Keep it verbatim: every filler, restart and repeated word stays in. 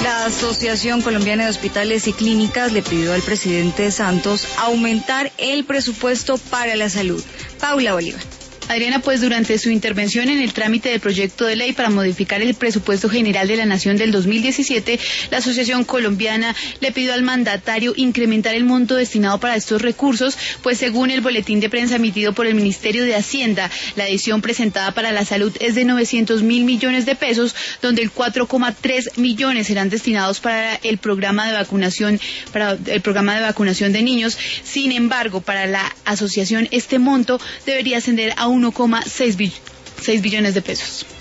La Asociación Colombiana de Hospitales y Clínicas le pidió al presidente Santos aumentar el presupuesto para la salud. Paula Bolívar. Adriana, pues durante su intervención en el trámite del proyecto de ley para modificar el presupuesto general de la Nación del dos mil diecisiete, la Asociación Colombiana le pidió al mandatario incrementar el monto destinado para estos recursos, pues según el boletín de prensa emitido por el Ministerio de Hacienda, la adición presentada para la salud es de novecientos mil millones de pesos, donde el cuatro coma tres millones serán destinados para el programa de vacunación, para el programa de vacunación de niños. Sin embargo, para la asociación este monto debería ascender a uno coma seis billones de pesos.